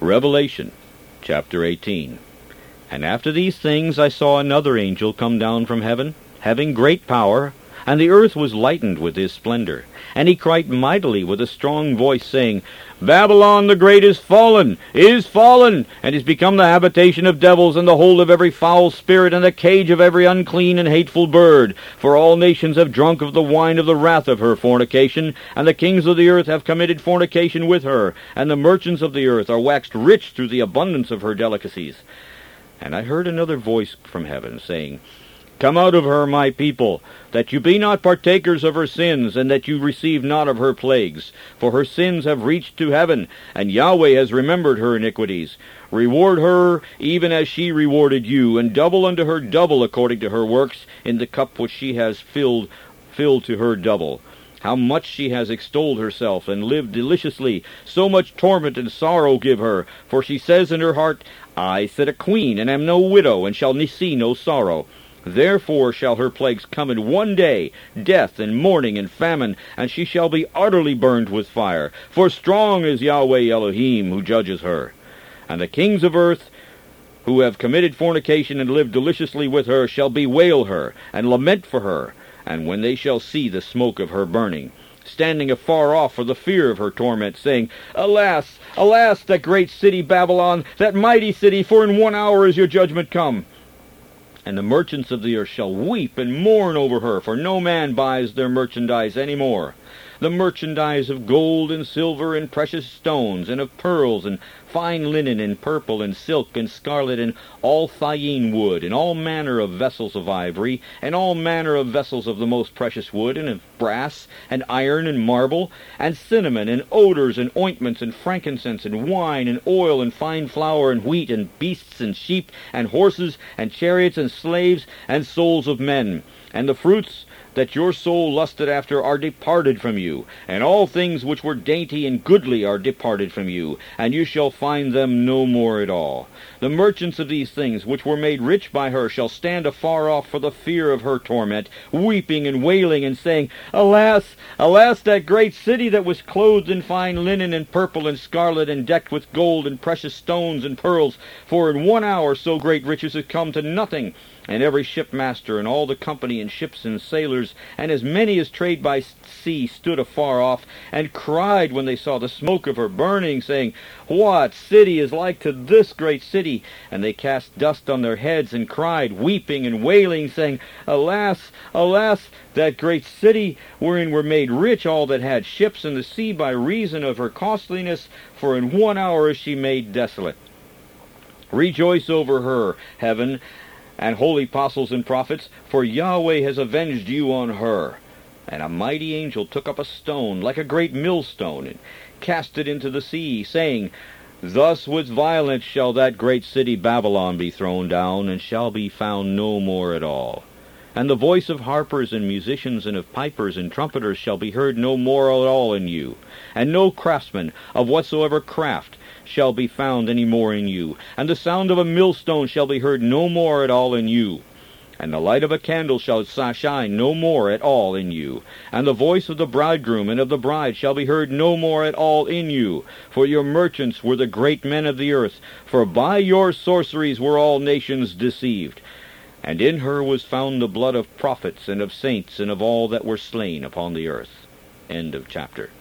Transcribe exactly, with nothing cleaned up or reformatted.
Revelation chapter eighteen. And after these things I saw another angel come down from heaven, having great power, and the earth was lightened with his splendor. And he cried mightily with a strong voice, saying, Babylon the great is fallen, is fallen, and is become the habitation of devils, and the hold of every foul spirit, and the cage of every unclean and hateful bird. For all nations have drunk of the wine of the wrath of her fornication, and the kings of the earth have committed fornication with her, and the merchants of the earth are waxed rich through the abundance of her delicacies. And I heard another voice from heaven, saying, Come out of her, my people, that you be not partakers of her sins, and that you receive not of her plagues. For her sins have reached to heaven, and Yahweh has remembered her iniquities. Reward her even as she rewarded you, and double unto her double according to her works, in the cup which she has filled, filled to her double. How much she has extolled herself, and lived deliciously, so much torment and sorrow give her. For she says in her heart, I sit a queen, and am no widow, and shall see no sorrow. Therefore shall her plagues come in one day, death and mourning and famine, and she shall be utterly burned with fire. For strong is Yahweh Elohim, who judges her. And the kings of earth, who have committed fornication and lived deliciously with her, shall bewail her, and lament for her. And when they shall see the smoke of her burning, standing afar off for the fear of her torment, saying, Alas, alas, that great city Babylon, that mighty city, for in one hour is your judgment come. And the merchants of the earth shall weep and mourn over her, for no man buys their merchandise any more. The merchandise of gold and silver and precious stones, and of pearls, and fine linen, and purple, and silk, and scarlet, and all thyine wood, and all manner of vessels of ivory, and all manner of vessels of the most precious wood, and of brass, and iron, and marble, and cinnamon, and odors, and ointments, and frankincense, and wine, and oil, and fine flour, and wheat, and beasts, and sheep, and horses, and chariots, and slaves, and souls of men. And the fruits that your soul lusted after are departed from you, and all things which were dainty and goodly are departed from you, and you shall find them no more at all. The merchants of these things, which were made rich by her, shall stand afar off for the fear of her torment, weeping and wailing, and saying, Alas, alas, that great city that was clothed in fine linen, and purple, and scarlet, and decked with gold, and precious stones, and pearls, for in one hour so great riches had come to nothing. And every shipmaster, and all the company, and ships, and sailors, and as many as trade by sea, stood afar off, and cried when they saw the smoke of her burning, saying, What city is like to this great city? And they cast dust on their heads, and cried, weeping and wailing, saying, Alas, alas, that great city, wherein were made rich all that had ships in the sea by reason of her costliness, for in one hour is she made desolate. Rejoice over her, heaven, and holy apostles and prophets, for Yahweh has avenged you on her. And a mighty angel took up a stone, like a great millstone, and cast it into the sea, saying, Thus with violence shall that great city Babylon be thrown down, and shall be found no more at all. And the voice of harpers and musicians and of pipers and trumpeters shall be heard no more at all in you, and no craftsman of whatsoever craft shall be found any more in you, and the sound of a millstone shall be heard no more at all in you. And the light of a candle shall shine no more at all in you, and the voice of the bridegroom and of the bride shall be heard no more at all in you. For your merchants were the great men of the earth, for by your sorceries were all nations deceived. And in her was found the blood of prophets and of saints and of all that were slain upon the earth. End of chapter.